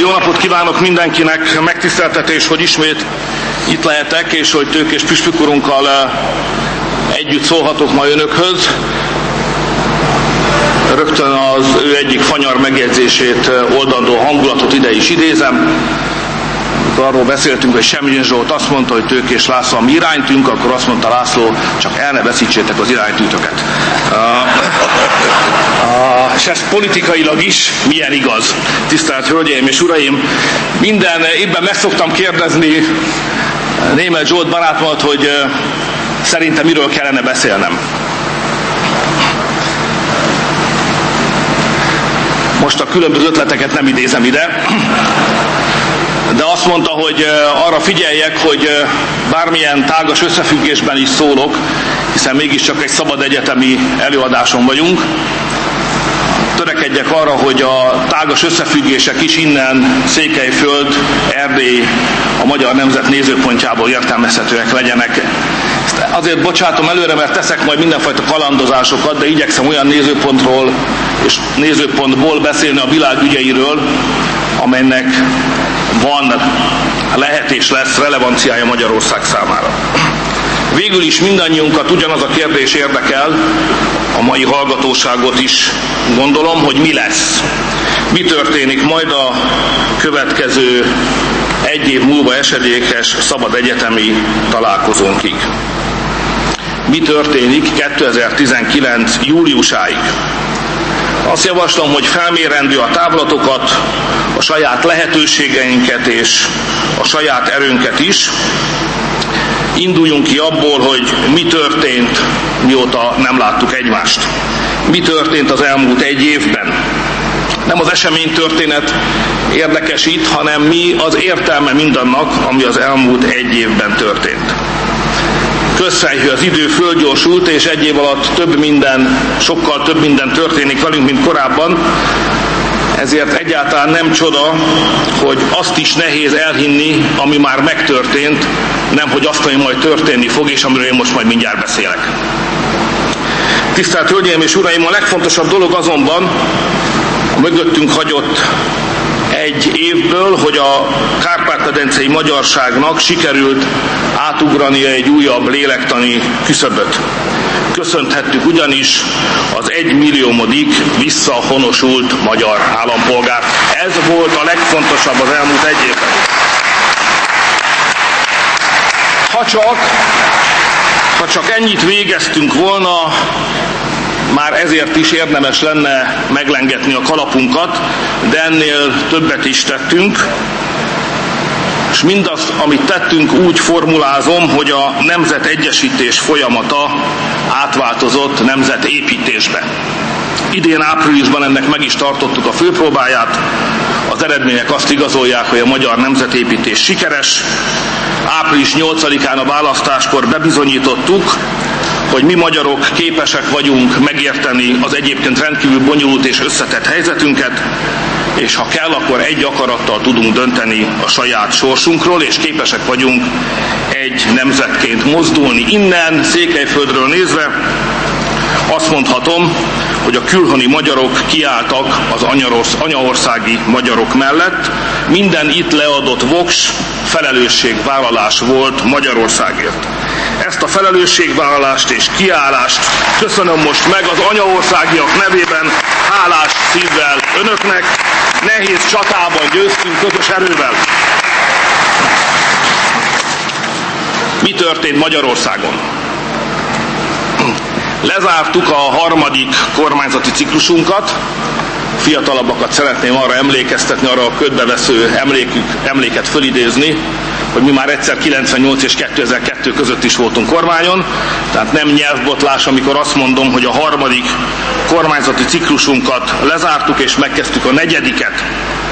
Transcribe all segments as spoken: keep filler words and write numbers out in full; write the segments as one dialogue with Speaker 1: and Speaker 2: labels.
Speaker 1: Jó napot kívánok mindenkinek, megtiszteltetés, hogy ismét itt lehetek, és hogy Tőkés püspök urunkkal együtt szólhatok ma önökhöz. Rögtön az ő egyik fanyar megjegyzését, oldandó hangulatot ide is idézem. Amikor arról beszéltünk, hogy Semjén Zsolt azt mondta, hogy Tőkés László a mi iránytűnk, akkor azt mondta László, csak el ne veszítsétek az iránytűtöket. Uh, uh, és ez politikailag is milyen igaz. Tisztelt Hölgyeim és Uraim, minden évben meg szoktam kérdezni Németh Zsolt barátomat, hogy uh, szerintem miről kellene beszélnem. Most a különböző ötleteket nem idézem ide, de azt mondta, hogy arra figyeljek, hogy bármilyen tágas összefüggésben is szólok, hiszen mégiscsak egy szabad egyetemi előadáson vagyunk, törekedjek arra, hogy a tágas összefüggések is innen Székelyföld, Erdély, a magyar nemzet nézőpontjából értelmezhetőek legyenek. Ezt azért bocsátom előre, mert teszek majd mindenfajta kalandozásokat, de igyekszem olyan nézőpontról és nézőpontból beszélni a világ ügyeiről, amelynek van, lehet és lesz relevanciája Magyarország számára. Végül is mindannyiunkat ugyanaz a kérdés érdekel, a mai hallgatóságot is gondolom, hogy mi lesz. Mi történik majd a következő egy év múlva esedékes szabad egyetemi találkozónkig. Mi történik kétezer-tizenkilenc júliusáig? Azt javaslom, hogy felmérendő a távlatokat, a saját lehetőségeinket és a saját erőnket is. Induljunk ki abból, hogy mi történt, mióta nem láttuk egymást. Mi történt az elmúlt egy évben. Nem az eseménytörténet érdekes itt, hanem mi az értelme mindannak, ami az elmúlt egy évben történt. Közszerű az idő, fölgyorsult, és egy év alatt több minden, sokkal több minden történik velünk, mint korábban. Ezért egyáltalán nem csoda, hogy azt is nehéz elhinni, ami már megtörtént, nem hogy azt, ami majd történni fog, és amiről én most majd mindjárt beszélek. Tisztelt Hölgyeim és Uraim, a legfontosabb dolog azonban a mögöttünk hagyott egy évből, hogy a kárpát-medencei magyarságnak sikerült átugrania egy újabb lélektani küszöböt. Köszönhettük ugyanis az egymilliómodik visszahonosult magyar állampolgárt. Ez volt a legfontosabb az elmúlt egy évben. Ha csak, ha csak ennyit végeztünk volna, már ezért is érdemes lenne meglengetni a kalapunkat, de ennél többet is tettünk, és mindazt, amit tettünk, úgy formulázom, hogy a nemzetegyesítés folyamata átváltozott nemzetépítésbe. Idén áprilisban ennek meg is tartottuk a főpróbáját, az eredmények azt igazolják, hogy a magyar nemzetépítés sikeres. április nyolcadikán a választáskor bebizonyítottuk, hogy mi magyarok képesek vagyunk megérteni az egyébként rendkívül bonyolult és összetett helyzetünket, és ha kell, akkor egy akarattal tudunk dönteni a saját sorsunkról, és képesek vagyunk egy nemzetként mozdulni. Innen, Székelyföldről nézve azt mondhatom, hogy a külhoni magyarok kiálltak az anyaországi magyarok mellett. Minden itt leadott voks felelősségvállalás volt Magyarországért. Ezt a felelősségvállalást és kiállást köszönöm most meg az anyaországiak nevében, hálás szívvel önöknek. Nehéz csatában győztünk közös erővel. Mi történt Magyarországon? Lezártuk a harmadik kormányzati ciklusunkat. Fiatalabbakat szeretném arra emlékeztetni, arra a ködbevesző emlékük, emléket fölidézni, hogy mi már egyszer kilencvennyolc és kétezer-kettő között is voltunk kormányon, tehát nem nyelvbotlás, amikor azt mondom, hogy a harmadik kormányzati ciklusunkat lezártuk és megkezdtük a negyediket.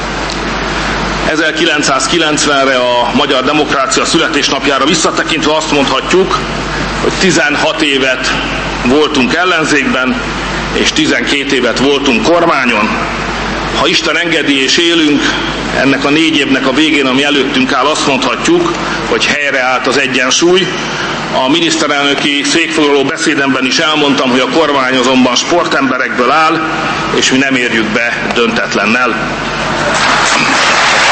Speaker 1: ezerkilencszázkilencvenre, a magyar demokrácia születésnapjára visszatekintve azt mondhatjuk, hogy tizenhat évet voltunk ellenzékben, és tizenkét évet voltunk kormányon. Ha Isten engedi és élünk, ennek a négy évnek a végén, ami előttünk áll, azt mondhatjuk, hogy helyreállt az egyensúly. A miniszterelnöki székfoglaló beszédemben is elmondtam, hogy a kormány azonban sportemberekből áll, és mi nem érjük be döntetlennel.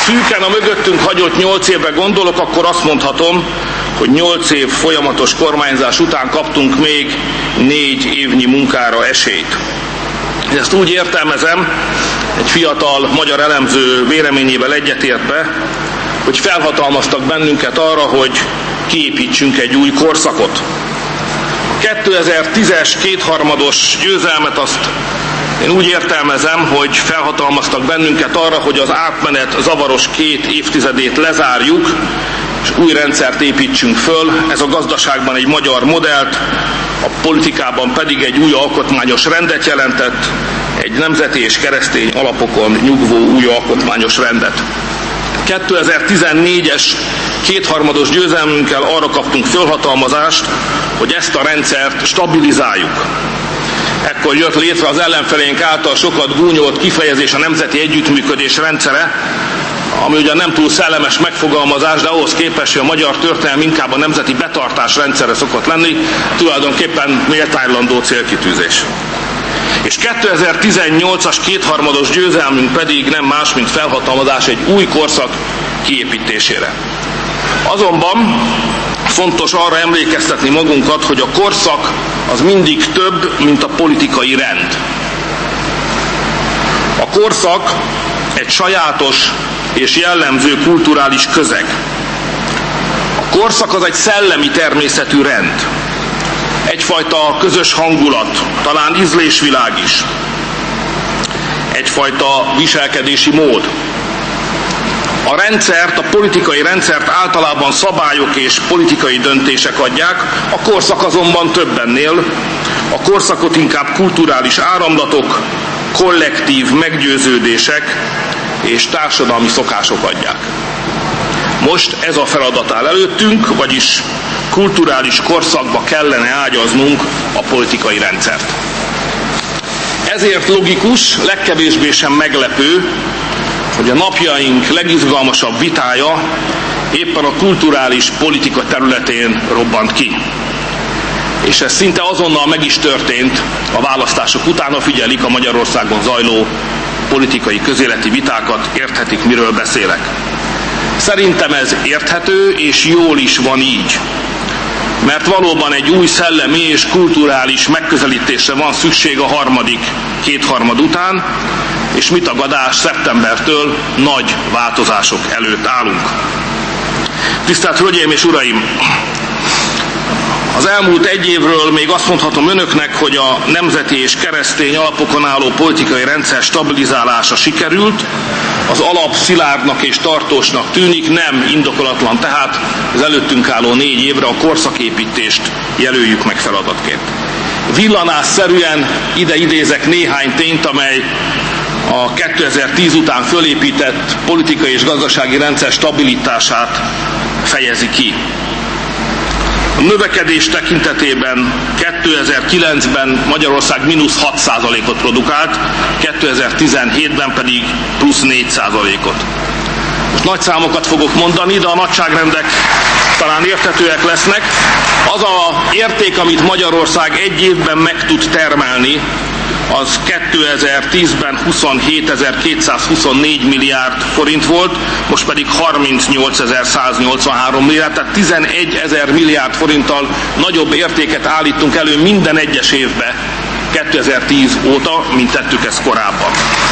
Speaker 1: szűken a mögöttünk hagyott nyolc évre gondolok, akkor azt mondhatom, hogy nyolc év folyamatos kormányzás után kaptunk még négy évnyi munkára esélyt. Ezt úgy értelmezem, egy fiatal magyar elemző véleményével egyetértve, hogy felhatalmaztak bennünket arra, hogy kiépítsünk egy új korszakot. A kétezer-tízes kétharmados győzelmet azt én úgy értelmezem, hogy felhatalmaztak bennünket arra, hogy az átmenet zavaros két évtizedét lezárjuk, és új rendszert építsünk föl. Ez a gazdaságban egy magyar modellt, a politikában pedig egy új alkotmányos rendet jelentett, egy nemzeti és keresztény alapokon nyugvó új alkotmányos rendet. kétezer-tizennégyes kétharmados győzelmünkkel arra kaptunk fölhatalmazást, hogy ezt a rendszert stabilizáljuk. Ekkor jött létre az ellenfelénk által sokat gúnyolt kifejezés a nemzeti együttműködés rendszere, ami ugyan nem túl szellemes megfogalmazás, de ahhoz képest, hogy a magyar történelem inkább a nemzeti betartás rendszere szokott lenni, tulajdonképpen méltánylandó célkitűzés. És kétezer-tizennyolcas kétharmados győzelmünk pedig nem más, mint felhatalmazás egy új korszak kiépítésére. Azonban fontos arra emlékeztetni magunkat, hogy a korszak az mindig több, mint a politikai rend. A korszak egy sajátos és jellemző kulturális közeg. A korszak az egy szellemi természetű rend. Egyfajta közös hangulat, talán ízlésvilág is. Egyfajta viselkedési mód. A rendszert, a politikai rendszert általában szabályok és politikai döntések adják, a korszak azonban több ennél. A korszakot inkább kulturális áramlatok, kollektív meggyőződések és társadalmi szokások adják. Most ez a feladat áll előttünk, vagyis kulturális korszakba kellene ágyaznunk a politikai rendszert. Ezért logikus, legkevésbé sem meglepő, hogy a napjaink legizgalmasabb vitája éppen a kulturális politika területén robbant ki. És ez szinte azonnal meg is történt a választások után, ha figyelik a Magyarországon zajló politikai közéleti vitákat, érthetik, miről beszélek. Szerintem ez érthető, és jól is van így. Mert valóban egy új szellemi és kulturális megközelítésre van szükség a harmadik kétharmad után, és mit tagadás, szeptembertől nagy változások előtt állunk. Tisztelt Hölgyeim és Uraim! Az elmúlt egy évről még azt mondhatom önöknek, hogy a nemzeti és keresztény alapokon álló politikai rendszer stabilizálása sikerült, az alap szilárdnak és tartósnak tűnik, nem indokolatlan, tehát az előttünk álló négy évre a korszaképítést jelöljük meg feladatként. Villanásszerűen ide idézek néhány tényt, amely a kétezer-tíz után fölépített politikai és gazdasági rendszer stabilitását fejezi ki. A növekedés tekintetében kétezer-kilencben Magyarország mínusz hat százalékot produkált, kétezer-tizenhétben pedig plusz négy százalékot. Most nagy számokat fogok mondani, de a nagyságrendek talán érthetőek lesznek. Az az érték, amit Magyarország egy évben meg tud termelni, az kétezer-tízben huszonhétezer-kétszázhuszonnégy milliárd forint volt, most pedig harmincnyolcezer-száznyolcvanhárom milliárd, tehát tizenegyezer milliárd forinttal nagyobb értéket állítunk elő minden egyes évben kétezer-tíz óta, mint tettük ezt korábban.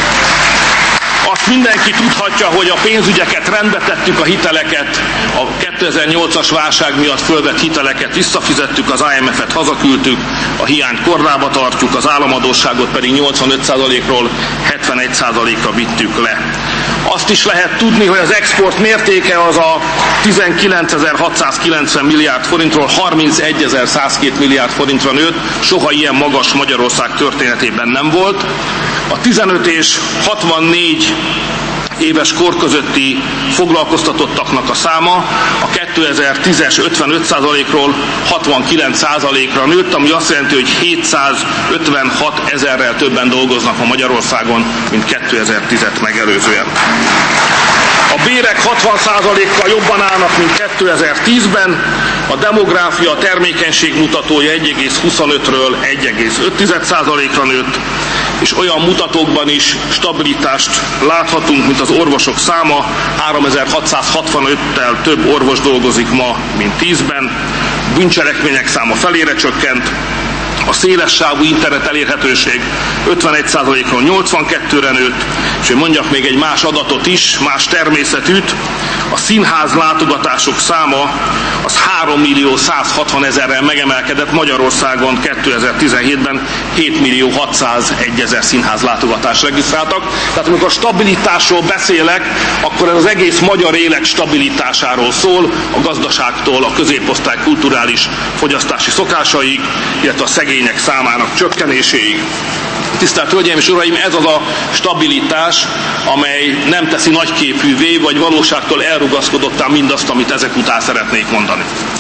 Speaker 1: Azt mindenki tudhatja, hogy a pénzügyeket rendbe tettük, a hiteleket, a kétezer-nyolcas válság miatt fölvett hiteleket visszafizettük, az I M F-et hazaküldtük, a hiányt kordába tartjuk, az államadósságot pedig nyolcvanöt százalékról hetvenegy százalékra vittük le. Azt is lehet tudni, hogy az export mértéke az a tizenkilencezer-hatszázkilencven milliárd forintról harmincegyezer-százkettő milliárd forintra nőtt, soha ilyen magas Magyarország történetében nem volt. A tizenöt és hatvannégy éves kor közötti foglalkoztatottaknak a száma a kétezer-tízes ötvenöt százalékról hatvankilenc százalékra nőtt, ami azt jelenti, hogy hétszázötvenhat ezerrel többen dolgoznak a Magyarországon, mint kétezer-tízet megelőzően. A bérek hatvan százalékkal jobban állnak, mint kétezer-tízben, a demográfia a termékenység mutatója egy egész huszonötről egy egész öt százalékra nőtt, és olyan mutatókban is stabilitást láthatunk, mint az orvosok száma. háromezer-hatszázhatvanöttel több orvos dolgozik ma, mint tízben. Bűncselekmények száma felére csökkent. A szélessávú internet elérhetőség ötvenegy százalékról nyolcvankettőre nőtt, és hogy mondjak még egy más adatot is, más természetűt, a színház látogatások száma az három millió százhatvanezerrel megemelkedett, Magyarországon kétezer-tizenhétben hét millió hatszázegy színház látogatást regisztráltak. Tehát amikor stabilitásról beszélek, akkor ez az egész magyar élet stabilitásáról szól, a gazdaságtól a középosztály kulturális fogyasztási szokásaig, illetve a szegények számának csökkenéséig. Tisztelt Hölgyeim és Uraim, ez az a stabilitás, amely nem teszi nagyképűvé, vagy valóságtól elrugaszkodottá mindazt, amit ezek után szeretnék mondani.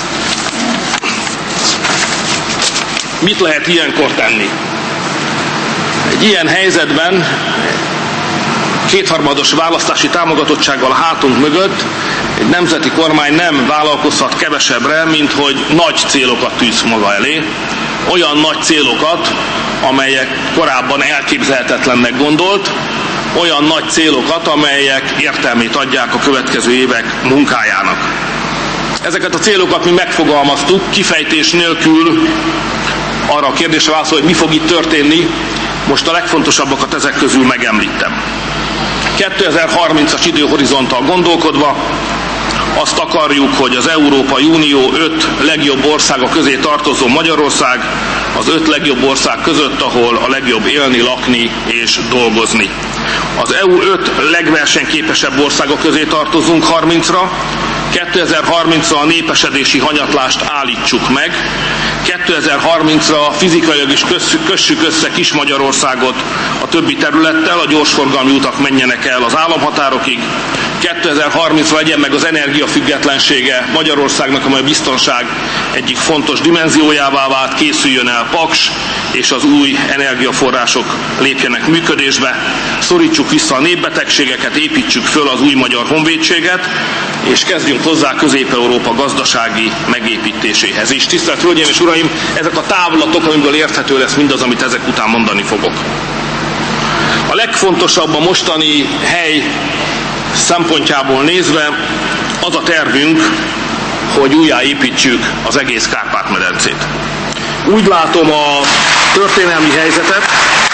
Speaker 1: Mit lehet ilyenkor tenni? Egy ilyen helyzetben kétharmados választási támogatottsággal a hátunk mögött egy nemzeti kormány nem vállalkozhat kevesebbre, mint hogy nagy célokat tűz maga elé, olyan nagy célokat, amelyek korábban elképzelhetetlennek gondolt, olyan nagy célokat, amelyek értelmét adják a következő évek munkájának. Ezeket a célokat mi megfogalmaztuk, kifejtés nélkül arra a kérdésre válaszol, hogy mi fog itt történni, most a legfontosabbakat ezek közül megemlítem. kétezer-harmincas időhorizonttal gondolkodva azt akarjuk, hogy az Európai Unió öt legjobb országa közé tartozó Magyarország az öt legjobb ország között, ahol a legjobb élni, lakni és dolgozni. Az é u öt legversenyképesebb országa közé tartozunk harmincra, kétezer-harmincra a népesedési hanyatlást állítsuk meg, kétezer-harmincra fizikailag is kössük össze Kis-Magyarországot a többi területtel, a gyorsforgalmi utak menjenek el az államhatárokig, kétezer-harmincra legyen meg az energiafüggetlensége Magyarországnak, amely a biztonság egyik fontos dimenziójává vált, készüljön el Paks, és az új energiaforrások lépjenek működésbe, szorítsuk vissza a népbetegségeket, építsük föl az új magyar honvédséget, és kezdjünk hozzá Közép-Európa gazdasági megépítéséhez is. Tisztelt Hölgyeim és Uraim, ezek a távlatok, amiből érthető lesz mindaz, amit ezek után mondani fogok. A legfontosabb a mostani hely szempontjából nézve az a tervünk, hogy újjáépítsük az egész Kárpát-medencét. Úgy látom a történelmi helyzetet,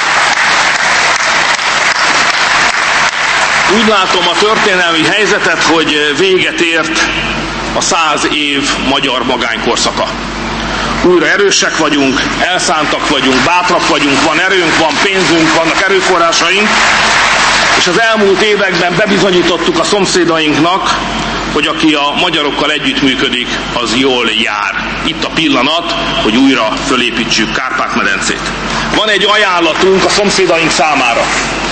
Speaker 1: úgy látom a történelmi helyzetet, hogy véget ért a száz év magyar magánykorszaka. Újra erősek vagyunk, elszántak vagyunk, bátrak vagyunk, van erőnk, van pénzünk, vannak erőforrásaink, és az elmúlt években bebizonyítottuk a szomszédainknak, hogy aki a magyarokkal együttműködik, az jól jár. Itt a pillanat, hogy újra fölépítsük Kárpát-medencét. Van egy ajánlatunk a szomszédaink számára.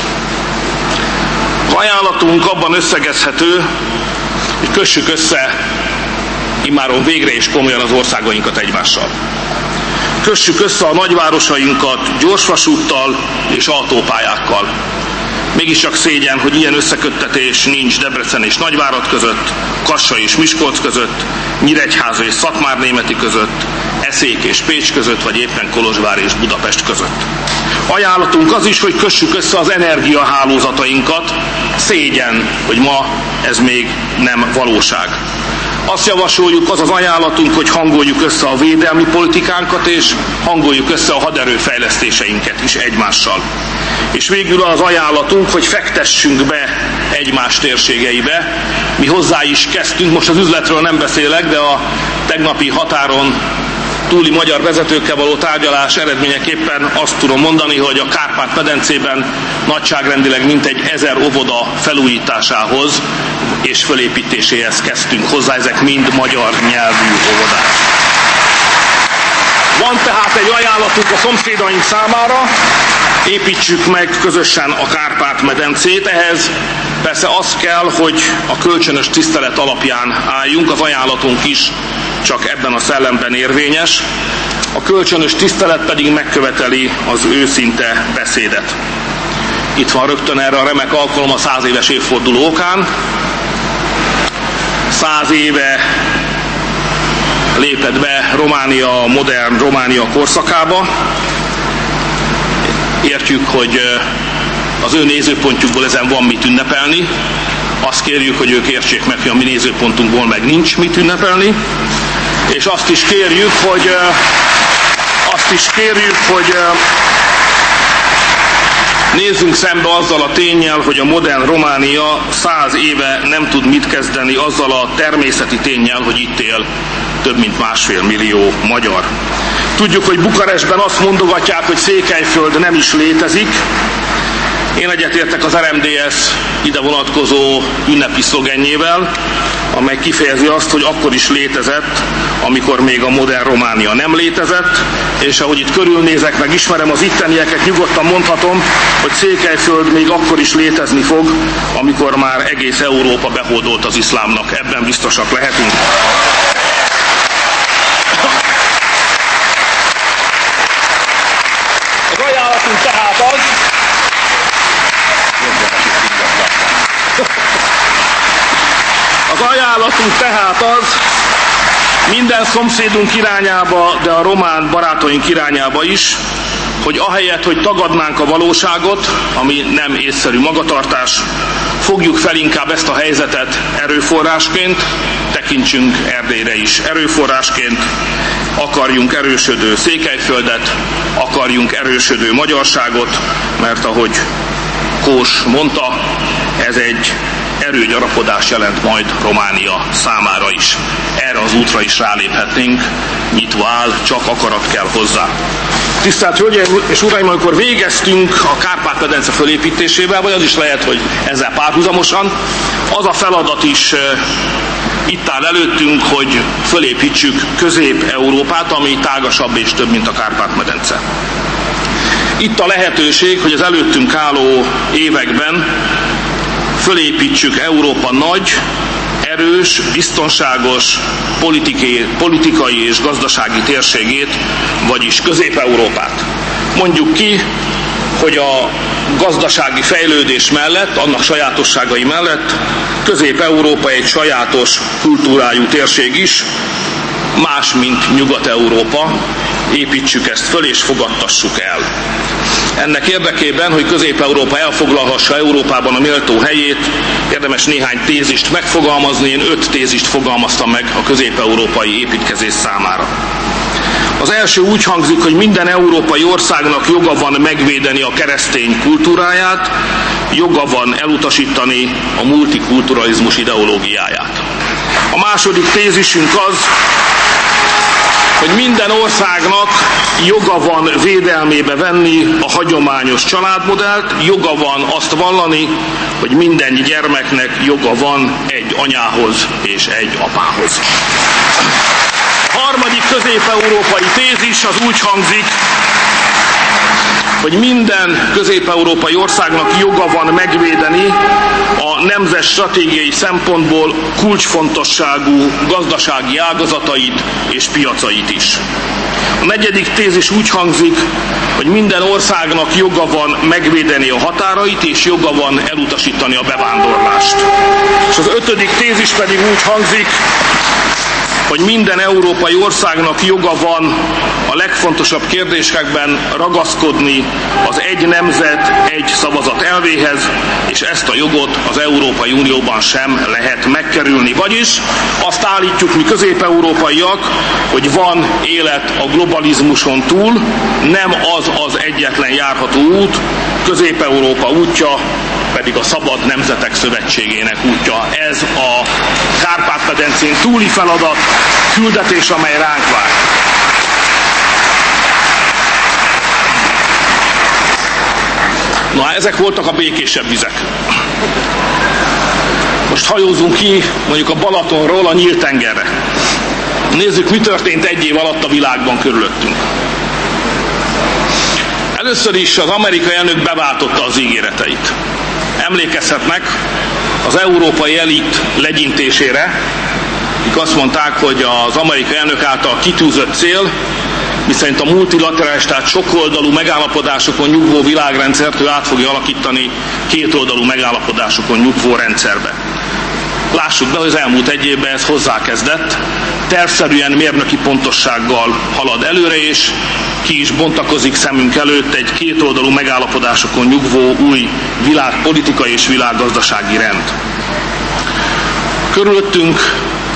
Speaker 1: Az ajánlatunk abban összegezhető, hogy kössük össze immáron végre és komolyan az országainkat egymással. Kössük össze a nagyvárosainkat gyorsvasúttal és autópályákkal. Mégiscsak szégyen, hogy ilyen összeköttetés nincs Debrecen és Nagyvárad között, Kassa és Miskolc között, Nyíregyháza és Szatmárnémeti között, Eszék és Pécs között, vagy éppen Kolozsvár és Budapest között. Ajánlatunk az is, hogy kössük össze az energiahálózatainkat. Szégyen, hogy ma ez még nem valóság. Azt javasoljuk, az az ajánlatunk, hogy hangoljuk össze a védelmi politikánkat, és hangoljuk össze a haderőfejlesztéseinket is egymással. És végül az ajánlatunk, hogy fektessünk be egymás térségeibe. Mi hozzá is kezdtünk, most az üzletről nem beszélek, de a tegnapi határon túli magyar vezetőkkel való tárgyalás eredményeképpen azt tudom mondani, hogy a Kárpát-medencében nagyságrendileg mintegy ezer óvoda felújításához és fölépítéséhez kezdtünk hozzá, ezek mind magyar nyelvű óvodák. Van tehát egy ajánlatunk a szomszédaink számára, építsük meg közösen a Kárpát-medencét. Ehhez persze az kell, hogy a kölcsönös tisztelet alapján álljunk, az ajánlatunk is csak ebben a szellemben érvényes. A kölcsönös tisztelet pedig megköveteli az őszinte beszédet. Itt van rögtön erre a remek alkalom a száz éves évforduló okán. Száz éve lépett be Románia a modern Románia korszakába, megértjük, hogy az ő nézőpontjukból ezen van mit ünnepelni. Azt kérjük, hogy ők értsék meg, hogy a mi nézőpontunkból meg nincs mit ünnepelni. És azt is kérjük, hogy azt is kérjük, hogy nézzünk szembe azzal a ténnyel, hogy a modern Románia száz éve nem tud mit kezdeni azzal a természeti ténnyel, hogy itt él több mint másfél millió magyar. Tudjuk, hogy Bukarestben azt mondogatják, hogy Székelyföld nem is létezik. Én egyetértek az er em dé es ide vonatkozó ünnepi szlogenjével, amely kifejezi azt, hogy akkor is létezett, amikor még a modern Románia nem létezett, és ahogy itt körülnézek, meg ismerem az ittenieket, nyugodtan mondhatom, hogy Székelyföld még akkor is létezni fog, amikor már egész Európa behódolt az iszlámnak. Ebben biztosak lehetünk. Az ajánlatunk tehát az, Az ajánlatunk tehát az, minden szomszédunk irányába, de a román barátaink irányába is, hogy ahelyett, hogy tagadnánk a valóságot, ami nem észszerű magatartás, fogjuk fel inkább ezt a helyzetet erőforrásként, tekintsünk Erdélyre is erőforrásként, akarjunk erősödő Székelyföldet, akarjunk erősödő magyarságot, mert ahogy Kós mondta, ez egy erőgyarapodás jelent majd Románia számára is. Erre az útra is ráléphetnénk, nyitva áll, csak akarat kell hozzá. Tisztelt Hölgyeim és Uraim, amikor végeztünk a Kárpát-medence fölépítésével, vagy az is lehet, hogy ezzel párhuzamosan, az a feladat is itt áll előttünk, hogy fölépítsük Közép-Európát, ami tágasabb és több, mint a Kárpát-medence. Itt a lehetőség, hogy az előttünk álló években fölépítsük Európa nagy, erős, biztonságos politikai, politikai és gazdasági térségét, vagyis Közép-Európát. Mondjuk ki, hogy a gazdasági fejlődés mellett, annak sajátosságai mellett Közép-Európa egy sajátos kultúrájú térség is, más, mint Nyugat-Európa. Építsük ezt föl és fogadtassuk el. Ennek érdekében, hogy Közép-Európa elfoglalhassa Európában a méltó helyét, érdemes néhány tézist megfogalmazni. Én öt tézist fogalmaztam meg a közép-európai építkezés számára. Az első úgy hangzik, hogy minden európai országnak joga van megvédeni a keresztény kultúráját, joga van elutasítani a multikulturalizmus ideológiáját. A második tézisünk az, hogy minden országnak joga van védelmébe venni a hagyományos családmodellt, joga van azt vallani, hogy minden gyermeknek joga van egy anyához és egy apához. A harmadik közép-európai tézis az úgy hangzik, hogy minden közép-európai országnak joga van megvédeni a nemzet stratégiai szempontból kulcsfontosságú gazdasági ágazatait és piacait is. A negyedik tézis úgy hangzik, hogy minden országnak joga van megvédeni a határait, és joga van elutasítani a bevándorlást. És az ötödik tézis pedig úgy hangzik, hogy minden európai országnak joga van a legfontosabb kérdésekben ragaszkodni az egy nemzet, egy szavazat elvéhez, és ezt a jogot az Európai Unióban sem lehet megkerülni. Vagyis azt állítjuk mi közép-európaiak, hogy van élet a globalizmuson túl, nem az az egyetlen járható út, Közép-Európa útja pedig a Szabad Nemzetek Szövetségének útja. Ez a Kárpát-medencén túli feladat, küldetés, amely ránk vár. Na, ezek voltak a békésebb vizek. Most hajózunk ki mondjuk a Balatonról a nyílt tengerre. Nézzük, mi történt egy év alatt a világban körülöttünk. Először is az amerikai elnök beváltotta az ígéreteit. Emlékezhetnek az európai elit legyintésére, akik azt mondták, hogy az amerikai elnök által kitűzött cél, miszerint a multilaterális, tehát sokoldalú megállapodásokon nyugvó világrendszert ő át fogja alakítani kétoldalú megállapodásokon nyugvó rendszerbe. Lássuk be, hogy az elmúlt egy évben ez hozzákezdett, tervszerűen mérnöki pontossággal halad előre, és ki is bontakozik szemünk előtt egy kétoldalú megállapodásokon nyugvó új világpolitikai és világgazdasági rend. Körülöttünk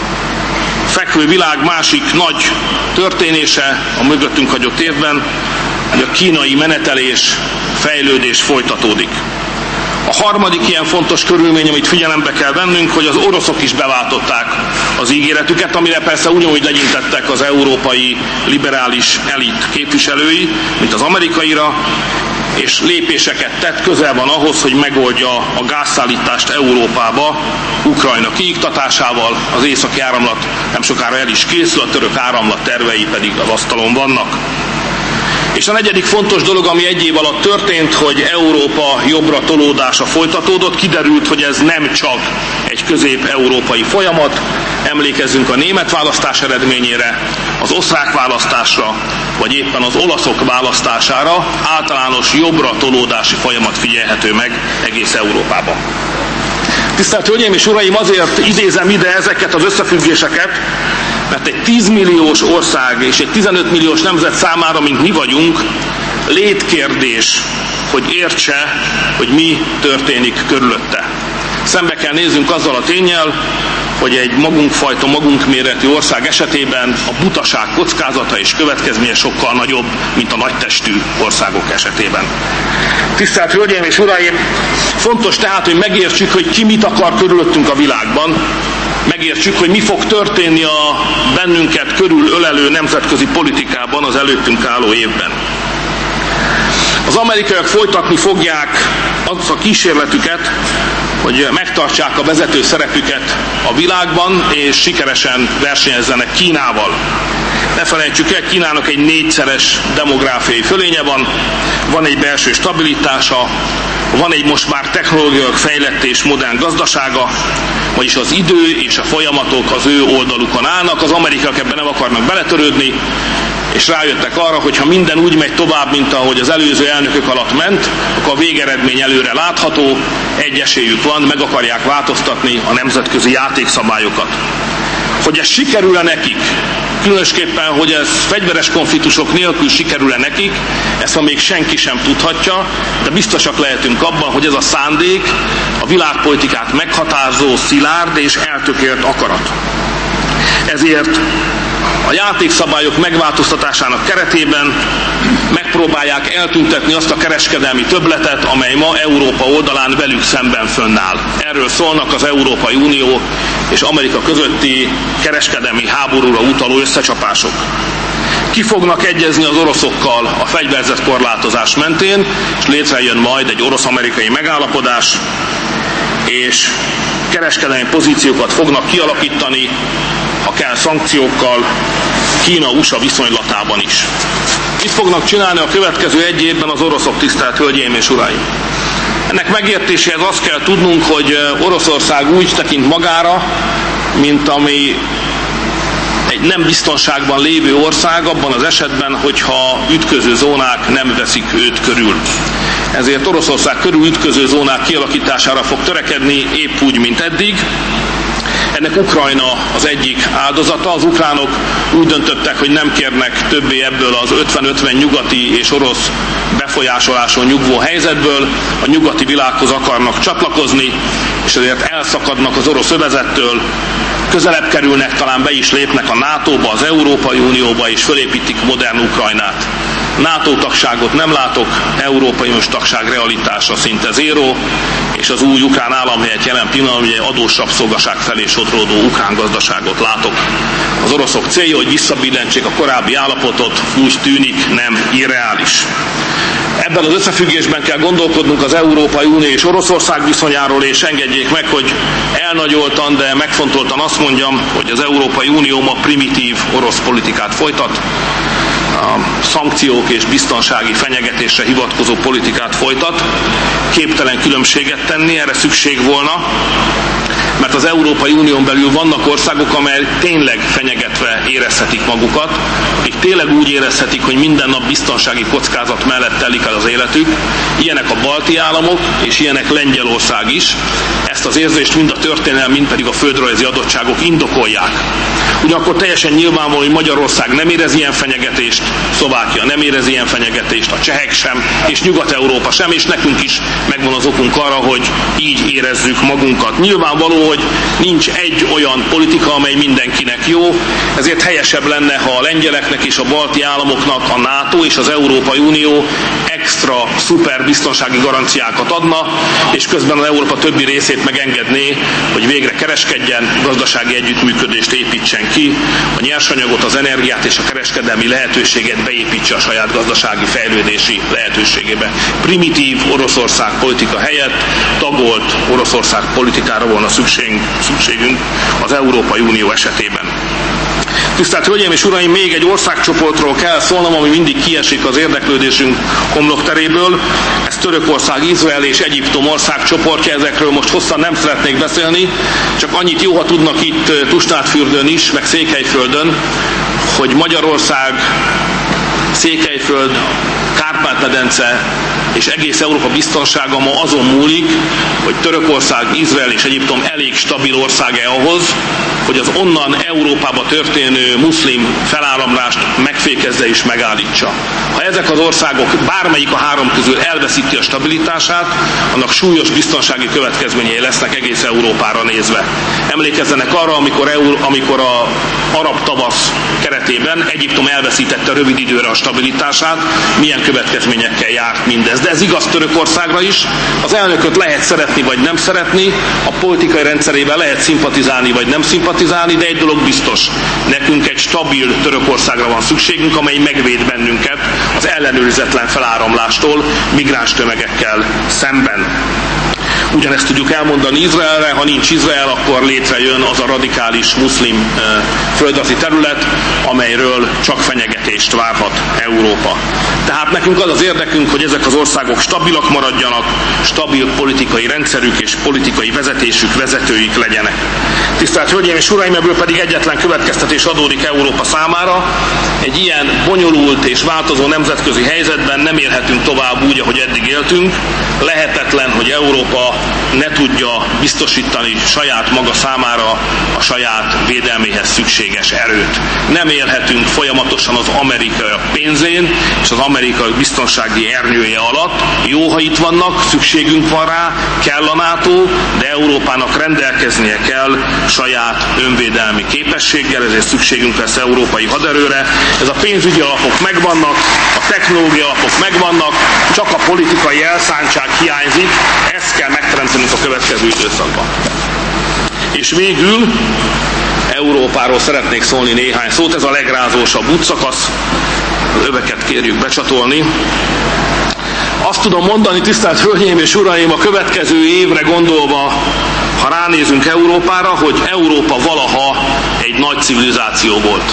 Speaker 1: fekvő világ másik nagy történése a mögöttünk hagyott évben, hogy a kínai menetelés, fejlődés folytatódik. A harmadik ilyen fontos körülmény, amit figyelembe kell vennünk, hogy az oroszok is beváltották az ígéretüket, amire persze ugyanúgy legyintettek az európai liberális elit képviselői, mint az amerikaira, és lépéseket tett, közel van ahhoz, hogy megoldja a gázszállítást Európába, Ukrajna kiiktatásával, az északi áramlat nem sokára el is készül, a török áramlat tervei pedig az asztalon vannak. És a negyedik fontos dolog, ami egy év alatt történt, hogy Európa jobbra tolódása folytatódott, kiderült, hogy ez nem csak egy közép-európai folyamat, emlékezzünk a német választás eredményére, az osztrák választásra, vagy éppen az olaszok választására, általános jobbra tolódási folyamat figyelhető meg egész Európában. Tisztelt Hölgyeim és Uraim, azért idézem ide ezeket az összefüggéseket, mert egy tízmilliós ország és egy tizenöt milliós nemzet számára, mint mi vagyunk, létkérdés, hogy értse, hogy mi történik körülötte. Szembe kell néznünk azzal a ténnyel, hogy egy magunkfajta, magunkméretű ország esetében a butaság kockázata és következménye sokkal nagyobb, mint a nagytestű országok esetében. Tisztelt Hölgyeim és Uraim, fontos tehát, hogy megértsük, hogy ki mit akar körülöttünk a világban, megértsük, hogy mi fog történni a bennünket körül ölelő nemzetközi politikában az előttünk álló évben. Az amerikaiak folytatni fogják azt a kísérletüket, hogy megtartsák a vezető szerepüket a világban, és sikeresen versenyezzenek Kínával. Ne felejtsük el, Kínának egy négyszeres demográfiai fölénye van, van egy belső stabilitása, van egy most már technológiailag fejlett és modern gazdasága, vagyis az idő és a folyamatok az ő oldalukon állnak, az amerikaiak ebben nem akarnak beletörődni, és rájöttek arra, hogy ha minden úgy megy tovább, mint ahogy az előző elnökök alatt ment, akkor a végeredmény előre látható, egy esélyük van, meg akarják változtatni a nemzetközi játékszabályokat. Hogy ez sikerül-e nekik, különösképpen, hogy ez fegyveres konfliktusok nélkül sikerül-e nekik, ezt ma még senki sem tudhatja, de biztosak lehetünk abban, hogy ez a szándék a világpolitikát meghatározó, szilárd és eltökélt akarat. Ezért a játékszabályok megváltoztatásának keretében megpróbálják eltüntetni azt a kereskedelmi többletet, amely ma Európa oldalán velük szemben fönnáll. Erről szólnak az Európai Unió és Amerika közötti kereskedelmi háborúra utaló összecsapások. Ki fognak egyezni az oroszokkal a fegyverzet korlátozás mentén, és létrejön majd egy orosz-amerikai megállapodás, és kereskedelmi pozíciókat fognak kialakítani, ha kell szankciókkal, Kína-u es á viszonylatában is. Mit fognak csinálni a következő egy évben az oroszok, tisztelt Hölgyeim és Uraim? Ennek megértéséhez azt kell tudnunk, hogy Oroszország úgy tekint magára, mint ami egy nem biztonságban lévő ország abban az esetben, hogyha ütköző zónák nem veszik őt körül. Ezért Oroszország körül ütköző zónák kialakítására fog törekedni, épp úgy, mint eddig. Ennek Ukrajna az egyik áldozata. Az ukránok úgy döntöttek, hogy nem kérnek többé ebből az ötven-ötven nyugati és orosz befolyásoláson nyugvó helyzetből, a nyugati világhoz akarnak csatlakozni, és ezért elszakadnak az orosz övezettől, közelebb kerülnek, talán be is lépnek a nátóba, az Európai Unióba, és fölépítik modern Ukrajnát. NATO tagságot nem látok, Európai Uniós tagság realitása szinte zéró, és az új ukrán államhelyet jelen pillanatban egy adós rabszolgaság felé sodródó ukrán gazdaságot látok. Az oroszok célja, hogy visszabillentsék a korábbi állapotot, úgy tűnik, nem irreális. Ebben az összefüggésben kell gondolkodnunk az Európai Unió és Oroszország viszonyáról, és engedjék meg, hogy elnagyoltan, de megfontoltan azt mondjam, hogy az Európai Unió ma primitív orosz politikát folytat, a szankciók és biztonsági fenyegetésre hivatkozó politikát folytat, képtelen különbséget tenni, erre szükség volna. mert az Európai Unión belül vannak országok, amelyek tényleg fenyegetve érezhetik magukat, akik tényleg úgy érezhetik, hogy minden nap biztonsági kockázat mellett telik el az életük. Ilyenek a balti államok, és ilyenek Lengyelország is. Ezt az érzést mind a történelem, mind pedig a földrajzi adottságok indokolják. Ugyanakkor teljesen nyilvánvaló, hogy Magyarország nem érez ilyen fenyegetést, Szlovákia nem érez ilyen fenyegetést, a csehek sem, és Nyugat-Európa sem, és nekünk is megvan az okunk arra, hogy így érezzük magunkat. Nyilvánvaló, hogy nincs egy olyan politika, amely mindenkinek jó, ezért helyesebb lenne, ha a lengyeleknek és a balti államoknak a NATO és az Európai Unió extra, szuper biztonsági garanciákat adna, és közben az Európa többi részét megengedné, hogy végre kereskedjen, gazdasági együttműködést építsen ki, a nyersanyagot, az energiát és a kereskedelmi lehetőséget beépítse a saját gazdasági fejlődési lehetőségébe. Primitív Oroszország politika helyett tagolt Oroszország politikára volna szükség, szükségünk az Európai Unió esetében. Tisztelt Hölgyeim és Uraim, még egy országcsoportról kell szólnom, ami mindig kiesik az érdeklődésünk homlokteréből. Ez Törökország, Izrael és Egyiptom országcsoportja, ezekről most hosszan nem szeretnék beszélni, csak annyit jó, ha tudnak itt Tusnádfürdőn is, meg Székelyföldön, hogy Magyarország, Székelyföld, Kárpát-medence és egész Európa biztonsága ma azon múlik, hogy Törökország, Izrael és Egyiptom elég stabil ország-e ahhoz, hogy az onnan Európába történő muszlim feláramlást megfékezze és megállítsa. Ha ezek az országok bármelyik a három közül elveszíti a stabilitását, annak súlyos biztonsági következményei lesznek egész Európára nézve. Emlékezzenek arra, amikor, Eur, amikor a arab tavasz keretében Egyiptom elveszítette rövid időre a stabilitását, milyen következményekkel járt mindez. De ez igaz Törökországra is. Az elnököt lehet szeretni vagy nem szeretni, a politikai rendszerével lehet szimpatizálni vagy nem szimpatizálni, de egy dolog biztos. Nekünk egy stabil Törökországra van szükségünk, amely megvéd bennünket az ellenőrizetlen feláramlástól, migráns tömegekkel szemben. Ugyanezt tudjuk elmondani Izraelre, ha nincs Izrael, akkor létrejön az a radikális muszlim e, földrajzi terület, amelyről csak fenyegetést várhat Európa. Tehát nekünk az az érdekünk, hogy ezek az országok stabilak maradjanak, stabil politikai rendszerük és politikai vezetésük, vezetőik legyenek. Tisztelt Hölgyeim és Uraim, ebből pedig egyetlen következtetés adódik Európa számára. Egy ilyen bonyolult és változó nemzetközi helyzetben nem élhetünk tovább úgy, ahogy eddig éltünk. Lehetetlen, hogy Európa ne tudja biztosítani saját maga számára a saját védelméhez szükséges erőt. Nem élhetünk folyamatosan az amerikai pénzén és az amerikai biztonsági ernyője alatt. Jó, ha itt vannak, szükségünk van rá, kell a NATO, de Európának rendelkeznie kell saját önvédelmi képességgel, ezért szükségünk lesz európai haderőre. Ez a pénzügyi alapok megvannak, a technológia alapok megvannak, csak a politikai elszántság hiányzik, ezt kell megteremtenünk a következő időszakban. És végül Európáról szeretnék szólni néhány szót, ez a legrázósabb útszakasz, az öveket kérjük becsatolni. Azt tudom mondani, tisztelt Hölgyeim és Uraim, a következő évre gondolva, ha ránézünk Európára, hogy Európa valaha egy nagy civilizáció volt.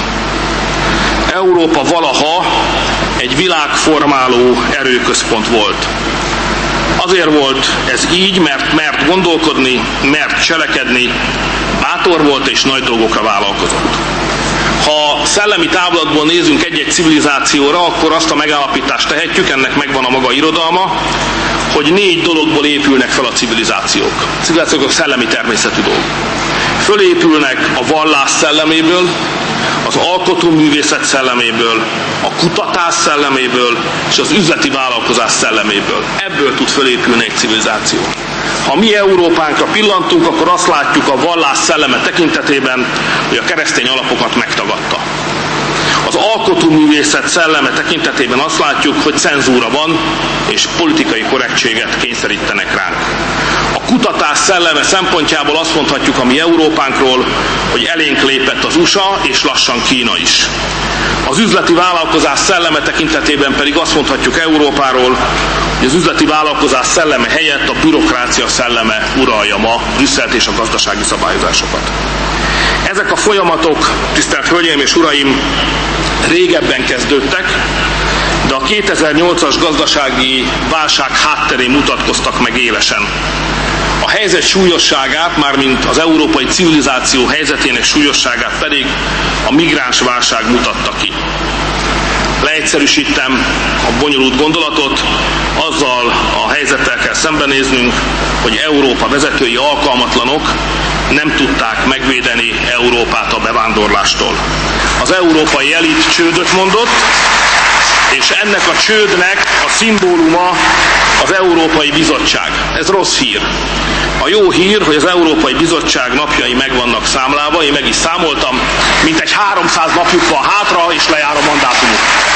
Speaker 1: Európa valaha egy világformáló erőközpont volt. Azért volt ez így, mert mert gondolkodni, mert cselekedni, bátor volt és nagy dolgokra vállalkozott. Ha szellemi távlatból nézünk egy-egy civilizációra, akkor azt a megállapítást tehetjük, ennek megvan a maga irodalma, hogy négy dologból épülnek fel a civilizációk. A civilizációk a szellemi természetű dolgok. Fölépülnek a vallás szelleméből, az alkotóművészet szelleméből, a kutatás szelleméből és az üzleti vállalkozás szelleméből. Ebből tud fölépülni egy civilizáció. Ha mi Európánkra pillantunk, akkor azt látjuk a vallás szelleme tekintetében, hogy a keresztény alapokat megtagadta. Az alkotóművészet szelleme tekintetében azt látjuk, hogy cenzúra van, és politikai korrektséget kényszerítenek ránk. A kutatás szelleme szempontjából azt mondhatjuk a mi Európánkról, hogy elénk lépett az u es á, és lassan Kína is. Az üzleti vállalkozás szelleme tekintetében pedig azt mondhatjuk Európáról, hogy az üzleti vállalkozás szelleme helyett a bürokrácia szelleme uralja ma Brüsszelt és a gazdasági szabályozásokat. Ezek a folyamatok, tisztelt Hölgyeim és Uraim, régebben kezdődtek, de a kétezer-nyolcas gazdasági válság hátterén mutatkoztak meg élesen. A helyzet súlyosságát, mármint az európai civilizáció helyzetének súlyosságát pedig a migránsválság mutatta ki. Leegyszerűsítem a bonyolult gondolatot, azzal a helyzettel kell szembenéznünk, hogy Európa vezetői alkalmatlanok, nem tudták megvédeni Európát a bevándorlástól. Az európai elit csődöt mondott, és ennek a csődnek a szimbóluma az Európai Bizottság. Ez rossz hír. A jó hír, hogy az Európai Bizottság napjai meg vannak számlálva, én meg is számoltam, mintegy háromszáz napjuk van hátra, és lejár a mandátumuk.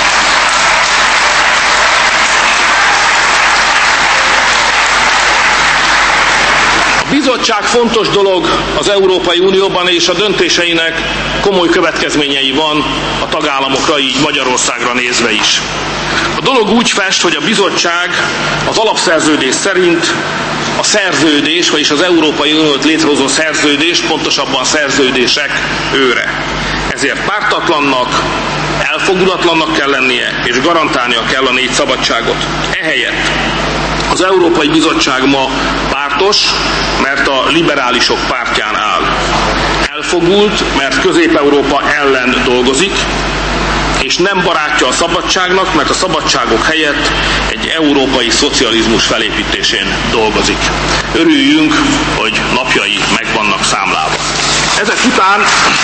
Speaker 1: A bizottság fontos dolog az Európai Unióban, és a döntéseinek komoly következményei van a tagállamokra, így Magyarországra nézve is. A dolog úgy fest, hogy a bizottság az alapszerződés szerint a szerződés, vagyis az Európai Uniót létrehozó szerződés, pontosabban szerződések őre. Ezért pártatlannak, elfogulatlannak kell lennie, és garantálnia kell a négy szabadságot. Ehelyett az Európai Bizottság ma pártos, mert a liberálisok pártján áll. Elfogult, mert Közép-Európa ellen dolgozik, és nem barátja a szabadságnak, mert a szabadságok helyett egy európai szocializmus felépítésén dolgozik. Örüljünk, hogy napjai meg vannak számlálva. Ezek után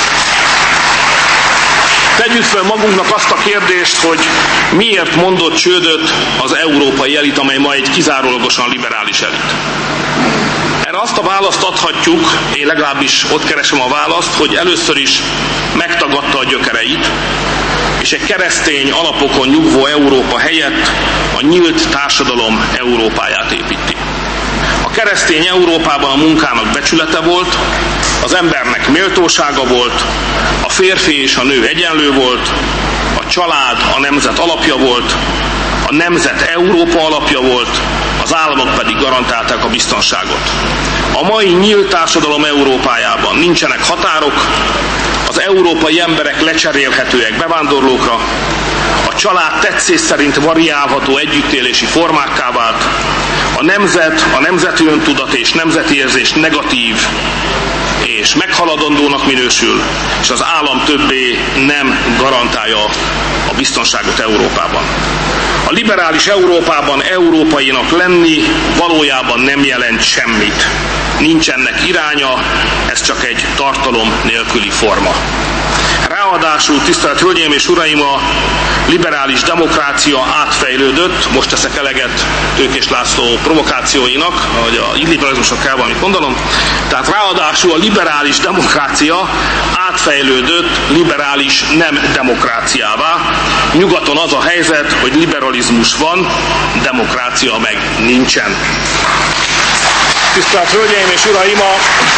Speaker 1: tegyük fel magunknak azt a kérdést, hogy miért mondott csődöt az európai elit, amely ma egy kizárólagosan liberális elit. Erre azt a választ adhatjuk, én legalábbis ott keresem a választ, hogy először is megtagadta a gyökereit, és egy keresztény alapokon nyugvó Európa helyett a nyílt társadalom Európáját építi. A keresztény Európában a munkának becsülete volt, az embernek méltósága volt, a férfi és a nő egyenlő volt, a család a nemzet alapja volt, a nemzet Európa alapja volt, az államok pedig garantálták a biztonságot. A mai nyílt társadalom Európájában nincsenek határok, az európai emberek lecserélhetőek bevándorlókra, a család tetszés szerint variálható együttélési formákká vált, a nemzet, a nemzeti öntudat és nemzeti érzés negatív és meghaladandónak minősül, és az állam többé nem garantálja a biztonságot Európában. A liberális Európában európainak lenni valójában nem jelent semmit. Nincsenek iránya, ez csak egy tartalom nélküli forma. Ráadásul, tisztelt Hölgyeim és Uraim, a liberális demokrácia átfejlődött, most teszek eleget Tőkés László provokációinak, hogy a illiberalizmusnak kell valamit mondanom, tehát ráadásul a liberális demokrácia átfejlődött liberális nem demokráciává. Nyugaton az a helyzet, hogy liberalizmus van, demokrácia meg nincsen. Tisztelt Hölgyeim és Uraim, a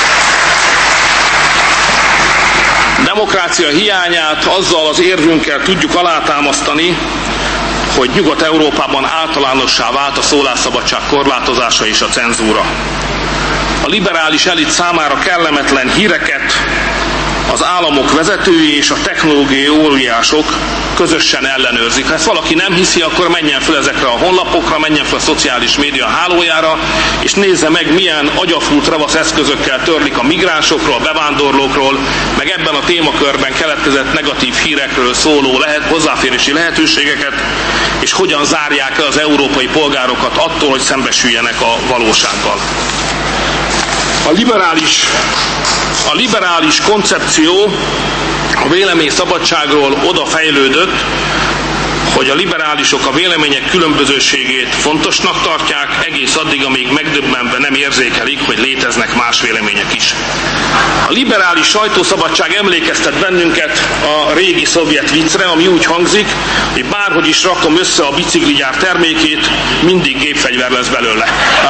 Speaker 1: demokrácia hiányát azzal az érvünkkel tudjuk alátámasztani, hogy Nyugat-Európában általánossá vált a szólásszabadság korlátozása és a cenzúra. A liberális elit számára kellemetlen híreket az államok vezetői és a technológiai óriások közösen ellenőrzik. Ha ezt valaki nem hiszi, akkor menjen fel ezekre a honlapokra, menjen fel a szociális média hálójára, és nézze meg, milyen agyafút ravasz eszközökkel törlik a migránsokról, a bevándorlókról, meg ebben a témakörben keletkezett negatív hírekről szóló lehet, hozzáférési lehetőségeket, és hogyan zárják el az európai polgárokat attól, hogy szembesüljenek a valósággal. A liberális, a liberális koncepció a vélemény szabadságról oda fejlődött, hogy a liberálisok a vélemények különbözőségét fontosnak tartják, egész addig, amíg megdöbbenve nem érzékelik, hogy léteznek más vélemények is. A liberális sajtószabadság emlékeztet bennünket a régi szovjet viccre, ami úgy hangzik, hogy bárhogy is rakom össze a bicikligyár termékét, mindig gépfegyver lesz belőle.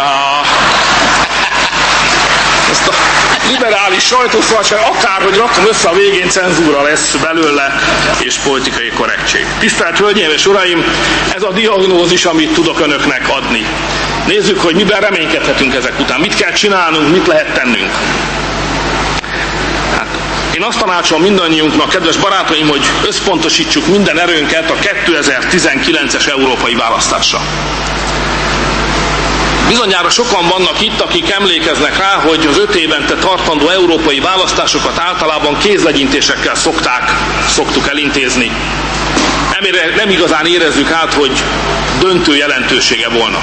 Speaker 1: Ezt a liberális sajtószabadság akárhogy rakom össze, a végén cenzúra lesz belőle, és politikai korrektség. Tisztelt Hölgyeim és Uraim, ez a diagnózis, amit tudok önöknek adni. Nézzük, hogy miben reménykedhetünk ezek után. Mit kell csinálnunk, mit lehet tennünk. Hát, én azt tanácsolom mindannyiunknak, kedves barátaim, hogy összpontosítsuk minden erőnket a kétezer-tizenkilences európai választásra. Bizonyára sokan vannak itt, akik emlékeznek rá, hogy az öt évente tartandó európai választásokat általában kézlegyintésekkel szokták, szoktuk elintézni. Nem, nem igazán érezzük át, hogy döntő jelentősége volna.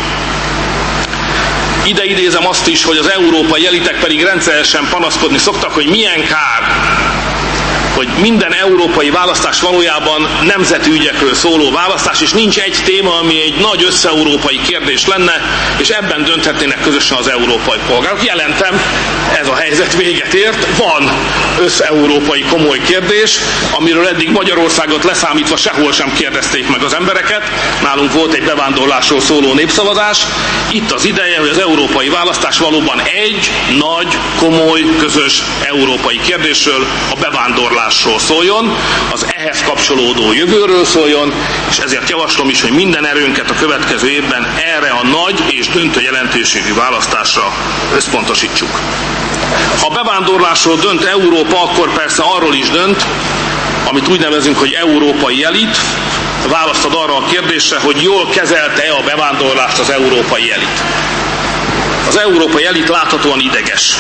Speaker 1: Ide idézem azt is, hogy az európai elitek pedig rendszeresen panaszkodni szoktak, hogy milyen kár, hogy minden európai választás valójában nemzeti ügyekről szóló választás, és nincs egy téma, ami egy nagy összeurópai kérdés lenne, és ebben dönthetnének közösen az európai polgárok. Jelentem, ez a helyzet véget ért, van összeurópai komoly kérdés, amiről eddig Magyarországot leszámítva sehol sem kérdezték meg az embereket. Nálunk volt egy bevándorlásról szóló népszavazás. Itt az ideje, hogy az európai választás valóban egy nagy, komoly, közös európai kérdésről, a bevándorlás szóljon, az ehhez kapcsolódó jövőről szóljon, és ezért javaslom is, hogy minden erőnket a következő évben erre a nagy és döntő jelentőségű választásra összpontosítsuk. Ha a bevándorlásról dönt Európa, akkor persze arról is dönt, amit úgy nevezünk, hogy európai elit, választad arra a kérdésre, hogy jól kezelte-e a bevándorlást az európai elit. Az európai elit láthatóan ideges.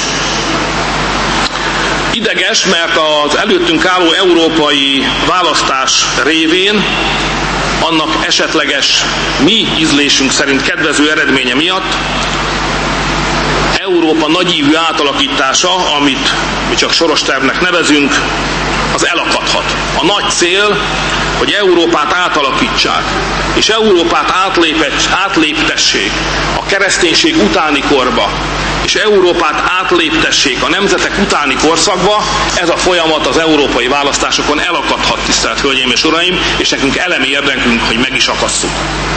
Speaker 1: Ideges, mert az előttünk álló európai választás révén annak esetleges mi ízlésünk szerint kedvező eredménye miatt Európa nagyívű átalakítása, amit mi csak soros tervnek nevezünk, az elakadhat. A nagy cél, hogy Európát átalakítsák, és Európát átléptessék a kereszténység utáni korba, és Európát átléptessék a nemzetek utáni korszakba, ez a folyamat az európai választásokon elakadhat, tisztelt Hölgyeim és Uraim, és nekünk elemi érdekünk, hogy meg is akasszuk.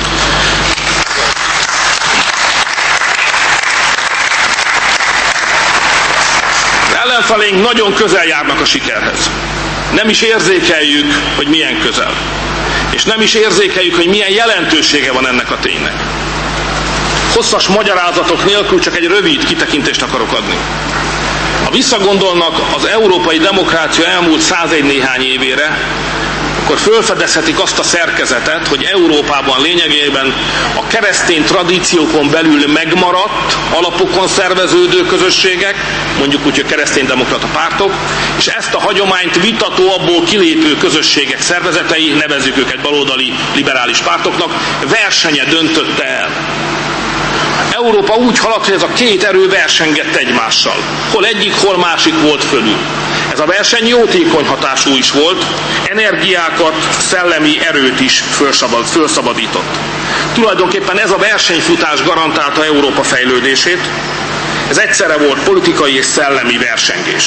Speaker 1: De ellenfelénk nagyon közel járnak a sikerhez. Nem is érzékeljük, hogy milyen közel. És nem is érzékeljük, hogy milyen jelentősége van ennek a ténynek. Hosszas magyarázatok nélkül csak egy rövid kitekintést akarok adni. Ha visszagondolnak az európai demokrácia elmúlt százegy néhány évére, akkor felfedezhetik azt a szerkezetet, hogy Európában lényegében a keresztény tradíciókon belül megmaradt, alapokon szerveződő közösségek, mondjuk úgy, hogy kereszténydemokrata pártok, és ezt a hagyományt vitató, abból kilépő közösségek szervezetei, nevezzük őket baloldali liberális pártoknak, versenye döntötte el. Európa úgy haladt, hogy ez a két erő versengett egymással. Hol egyik, hol másik volt fölül. Ez a verseny jótékony hatású is volt, energiákat, szellemi erőt is fölszabad, fölszabadított. Tulajdonképpen ez a versenyfutás garantálta Európa fejlődését. Ez egyszerre volt politikai és szellemi versengés.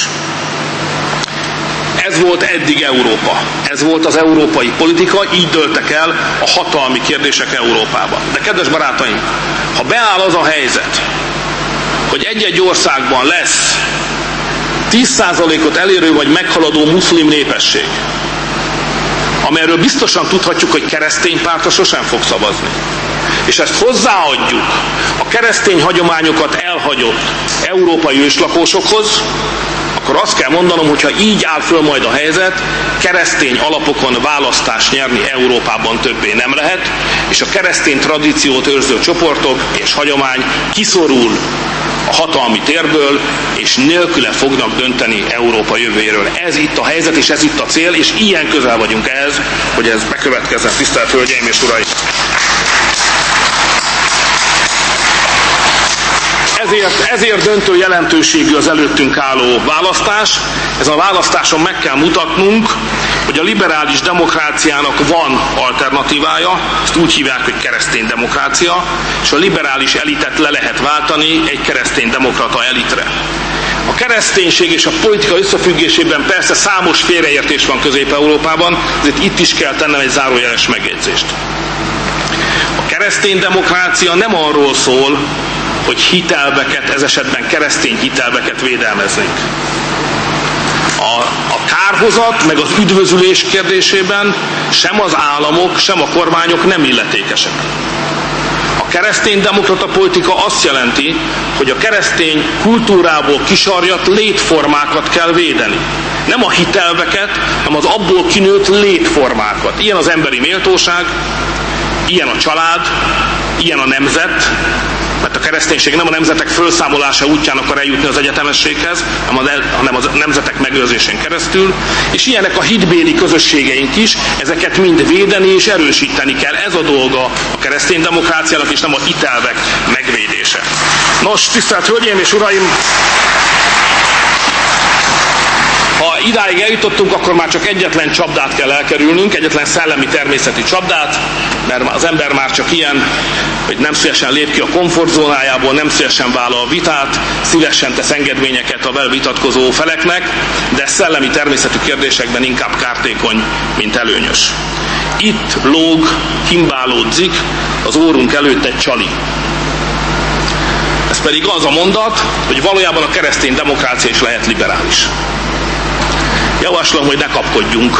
Speaker 1: Ez volt eddig Európa. Ez volt az európai politika, így dőltek el a hatalmi kérdések Európában. De kedves barátaim, ha beáll az a helyzet, hogy egy-egy országban lesz tíz százalékot elérő vagy meghaladó muszlim népesség, amelyről biztosan tudhatjuk, hogy keresztény pártra sosem fog szavazni, és ezt hozzáadjuk a keresztény hagyományokat elhagyott európai őslakosokhoz, akkor azt kell mondanom, hogy ha így áll föl majd a helyzet, keresztény alapokon választást nyerni Európában többé nem lehet, és a keresztény tradíciót őrző csoportok és hagyomány kiszorul a hatalmi térből, és nélküle fognak dönteni Európa jövőjéről. Ez itt a helyzet, és ez itt a cél, és ilyen közel vagyunk ehhez, hogy ez bekövetkezzen, tisztelt Hölgyeim és Uraim! Ezért, ezért döntő jelentőségű az előttünk álló választás. Ezen a választáson meg kell mutatnunk, hogy a liberális demokráciának van alternatívája, ezt úgy hívják, hogy keresztény demokrácia, és a liberális elitet le lehet váltani egy keresztény demokrata elitre. A kereszténység és a politika összefüggésében persze számos félreértés van Közép-Európában, ezért itt is kell tennem egy zárójeles megjegyzést. A keresztény demokrácia nem arról szól, hogy hitelveket, ez esetben keresztény hitelveket védelmeznénk. A, a kárhozat, meg az üdvözülés kérdésében sem az államok, sem a kormányok nem illetékesek. A kereszténydemokrata politika azt jelenti, hogy a keresztény kultúrából kisarjadt létformákat kell védeni. Nem a hitelveket, hanem az abból kinőtt létformákat. Ilyen az emberi méltóság, ilyen a család, ilyen a nemzet, mert a kereszténység nem a nemzetek fölszámolása útján akar eljutni az egyetemességhez, hanem a nemzetek megőrzésén keresztül, és ilyenek a hitbéli közösségeink is, ezeket mind védeni és erősíteni kell. Ez a dolga a keresztény demokráciának, és nem a hitelvek megvédése. Nos, tisztelt Hölgyeim és Uraim! Ha idáig eljutottunk, akkor már csak egyetlen csapdát kell elkerülnünk, egyetlen szellemi természeti csapdát, mert az ember már csak ilyen, hogy nem szívesen lép ki a komfortzónájából, nem szívesen vállal a vitát, szívesen tesz engedményeket a vele vitatkozó feleknek, de szellemi természetű kérdésekben inkább kártékony, mint előnyös. Itt lóg, himbálódzik az órunk előtt egy csali. Ez pedig az a mondat, hogy valójában a keresztény demokrácia is lehet liberális. Javaslom, hogy ne kapkodjunk,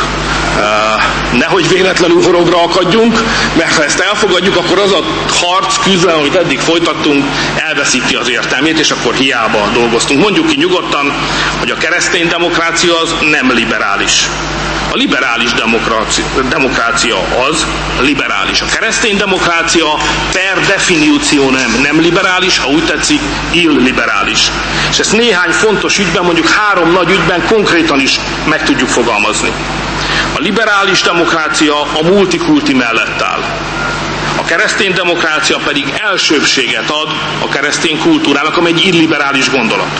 Speaker 1: nehogy véletlenül horogra akadjunk, mert ha ezt elfogadjuk, akkor az a harc, küzdelem, amit eddig folytattunk, elveszíti az értelmét, és akkor hiába dolgoztunk. Mondjuk ki nyugodtan, hogy a keresztény demokrácia az nem liberális. A liberális demokrácia, demokrácia az liberális. A keresztény demokrácia per definíció nem, nem liberális, ha úgy tetszik, illiberális. És ezt néhány fontos ügyben, mondjuk három nagy ügyben konkrétan is meg tudjuk fogalmazni. A liberális demokrácia a multikulti mellett áll. A keresztény demokrácia pedig elsőbbséget ad a keresztény kultúrának, ami egy illiberális gondolat.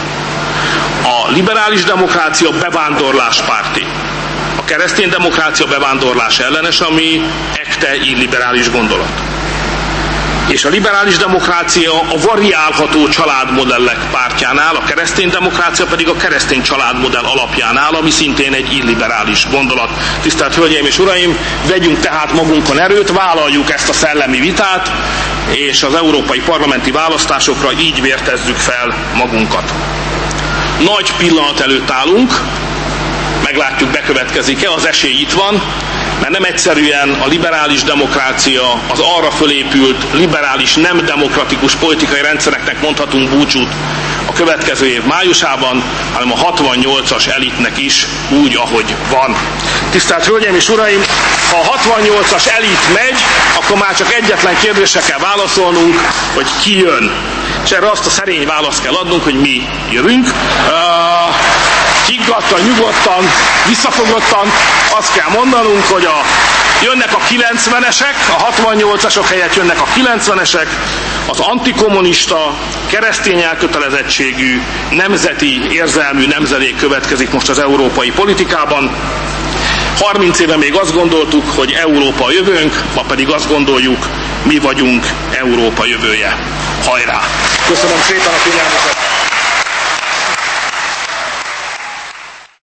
Speaker 1: A liberális demokrácia bevándorláspárti. A keresztény demokrácia bevándorlás ellenes, ami ekte illiberális gondolat. És a liberális demokrácia a variálható családmodellek pártjánál, a keresztény demokrácia pedig a keresztény családmodell alapjánál, ami szintén egy illiberális gondolat. Tisztelt Hölgyeim és Uraim, vegyünk tehát magunkon erőt, vállaljuk ezt a szellemi vitát, és az európai parlamenti választásokra így vértezzük fel magunkat. Nagy pillanat előtt állunk, meglátjuk, bekövetkezik-e, az esély itt van, mert nem egyszerűen a liberális demokrácia, az arra fölépült, liberális, nem demokratikus politikai rendszereknek mondhatunk búcsút a következő év májusában, hanem a hatvannyolcas elitnek is úgy, ahogy van. Tisztelt Hölgyeim és Uraim, ha a hatvannyolcas elit megy, akkor már csak egyetlen kérdésre kell válaszolnunk, hogy ki jön. És erre azt a szerény választ kell adnunk, hogy mi jövünk. Uh, higgadtan, nyugodtan, visszafogottan azt kell mondanunk, hogy a, jönnek a kilencvenesek, a hatvannyolcasok helyett jönnek a kilencvenesek, az antikommunista, keresztény elkötelezettségű, nemzeti, érzelmű nemzedék következik most az európai politikában. harminc éve még azt gondoltuk, hogy Európa a jövőnk, ma pedig azt gondoljuk, mi vagyunk Európa jövője. Hajrá! Köszönöm szépen a figyelmüket!